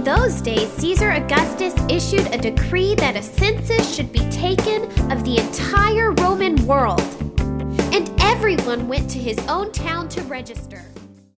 In those days, Caesar Augustus issued a decree that a census should be taken of the entire Roman world, and everyone went to his own town to register.